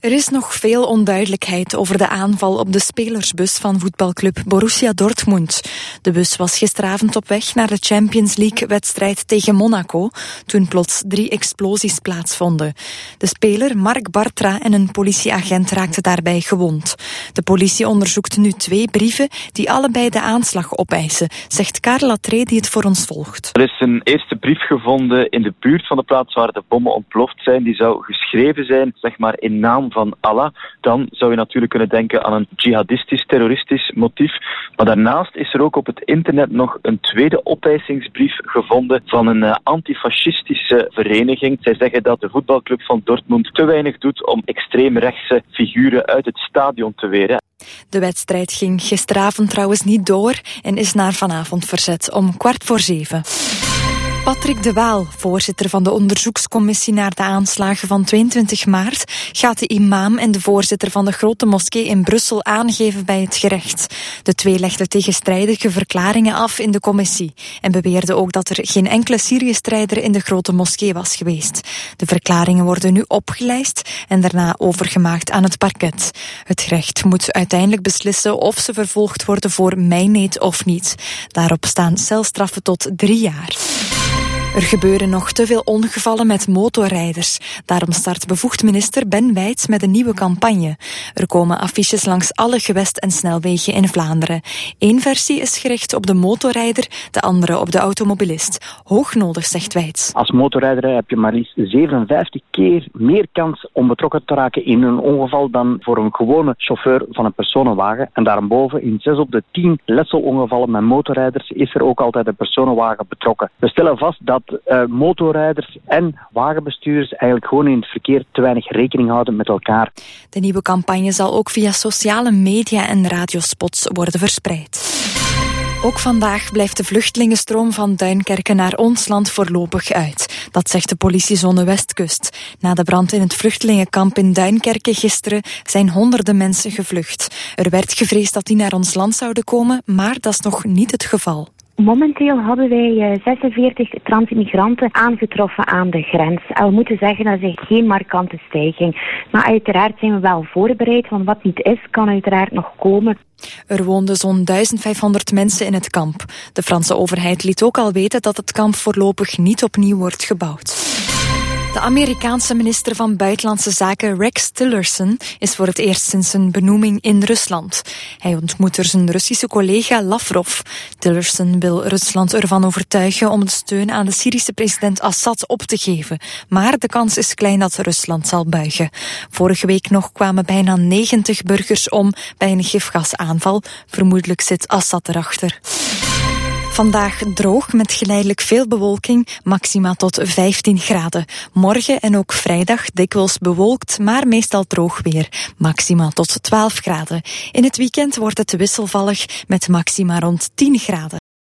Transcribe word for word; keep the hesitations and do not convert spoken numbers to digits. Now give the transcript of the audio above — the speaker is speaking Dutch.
Er is nog veel onduidelijkheid over de aanval op de spelersbus van voetbalclub Borussia Dortmund. De bus was gisteravond op weg naar de Champions League-wedstrijd tegen Monaco, toen plots drie explosies plaatsvonden. De speler Marc Bartra en een politieagent raakten daarbij gewond. De politie onderzoekt nu twee brieven die allebei de aanslag opeisen, zegt Karel Latree die het voor ons volgt. Er is een eerste brief gevonden in de buurt van de plaats waar de bommen ontploft zijn. Die zou geschreven zijn, zeg maar, in naam van Allah. Dan zou je natuurlijk kunnen denken aan een jihadistisch, terroristisch motief. Maar daarnaast is er ook op het internet nog een tweede opeisingsbrief gevonden van een uh, antifascistische vereniging. Zij zeggen dat de voetbalclub van Dortmund te weinig doet om extreemrechtse figuren uit het stadion te weren. De wedstrijd ging gisteravond trouwens niet door en is naar vanavond verzet om kwart voor zeven. Patrick de Waal, voorzitter van de onderzoekscommissie naar de aanslagen van tweeëntwintig maart, gaat de imam en de voorzitter van de grote moskee in Brussel aangeven bij het gerecht. De twee legden tegenstrijdige verklaringen af in de commissie en beweerden ook dat er geen enkele Syrië-strijder in de grote moskee was geweest. De verklaringen worden nu opgelijst en daarna overgemaakt aan het parket. Het gerecht moet uiteindelijk beslissen of ze vervolgd worden voor mijneet of niet. Daarop staan celstraffen tot drie jaar. Er gebeuren nog te veel ongevallen met motorrijders. Daarom start bevoegd minister Ben Wijts met een nieuwe campagne. Er komen affiches langs alle gewest- en snelwegen in Vlaanderen. Eén versie is gericht op de motorrijder, de andere op de automobilist. Hoog nodig, zegt Wijts. Als motorrijder heb je maar liefst zevenenvijftig keer meer kans om betrokken te raken in een ongeval dan voor een gewone chauffeur van een personenwagen. En daarboven, in zes op de tien letselongevallen met motorrijders is er ook altijd een personenwagen betrokken. We stellen vast dat Uh, motorrijders en wagenbestuurders eigenlijk gewoon in het verkeer te weinig rekening houden met elkaar. De nieuwe campagne zal ook via sociale media en radiospots worden verspreid. Ook vandaag blijft de vluchtelingenstroom van Duinkerke naar ons land voorlopig uit. Dat zegt de politiezone Westkust. Na de brand in het vluchtelingenkamp in Duinkerke gisteren zijn honderden mensen gevlucht. Er werd gevreesd dat die naar ons land zouden komen, maar dat is nog niet het geval. Momenteel hadden wij zesenveertig transimmigranten aangetroffen aan de grens. En we moeten zeggen, dat is geen markante stijging. Maar uiteraard zijn we wel voorbereid, want wat niet is, kan uiteraard nog komen. Er woonden zo'n duizend vijfhonderd mensen in het kamp. De Franse overheid liet ook al weten dat het kamp voorlopig niet opnieuw wordt gebouwd. De Amerikaanse minister van Buitenlandse Zaken Rex Tillerson is voor het eerst sinds zijn benoeming in Rusland. Hij ontmoet er zijn Russische collega Lavrov. Tillerson wil Rusland ervan overtuigen om de steun aan de Syrische president Assad op te geven. Maar de kans is klein dat Rusland zal buigen. Vorige week nog kwamen bijna negentig burgers om bij een gifgasaanval. Vermoedelijk zit Assad erachter. Vandaag droog met geleidelijk veel bewolking, maxima tot vijftien graden. Morgen en ook vrijdag dikwijls bewolkt, maar meestal droog weer. Maxima tot twaalf graden. In het weekend wordt het wisselvallig met maxima rond tien graden.